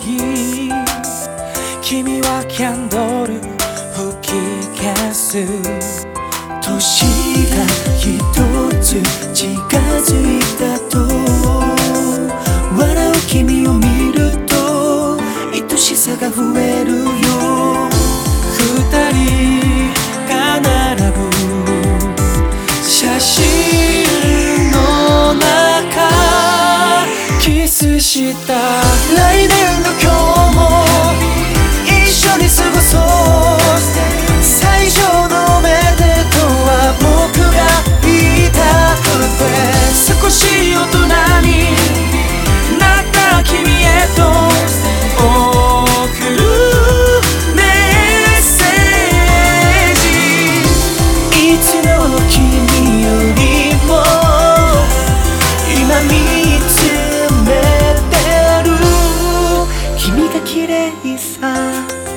時君はキャンドル吹き消す年が一つ近づいたと笑う君を見ると愛しさが増えるよ二人が並ぶ写真の中キスした来年の今日も一緒に過ごそう最初のおめでとうは僕が言いたくて少し大人になった君へと送るメッセージいつの君よりも今見つめてる君が綺麗さ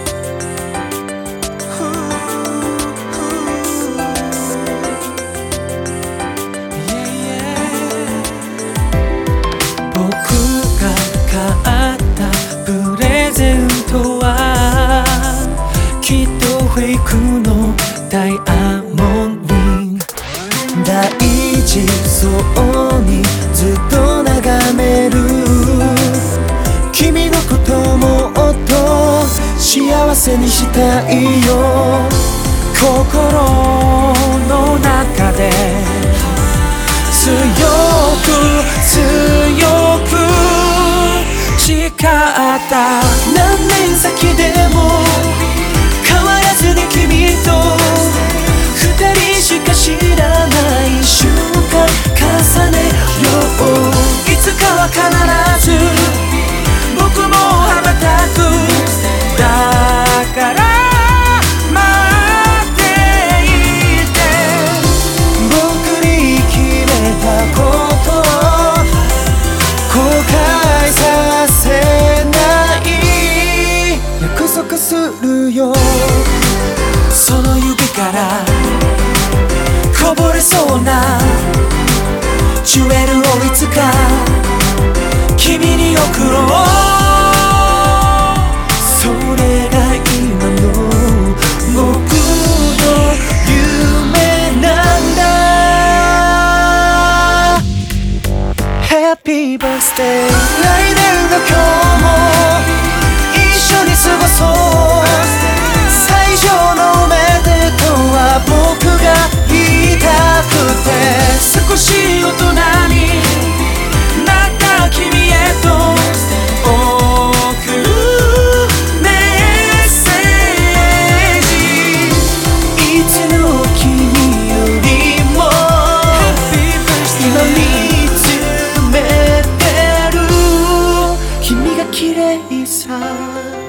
きっとフェイクのダイヤモンドリング大事そうにずっと眺める君のこともっと幸せにしたいよ心の中で強く強く誓った何年先でも変わらずに君と二人しか知らない瞬間重ねよういつかは必ず僕も羽ばたくだから待っていて僕に決めたこと後悔させない約束するよその指からこぼれそうなジュエルをいつか君に贈ろうそれが今の僕の夢なんだ Happy birthday 来年の今日も一緒に過ごそう最初のおめでとうは僕が言いたくて少し大人になった君へと送るメッセージいつの君よりも今見つめてる君が綺麗さ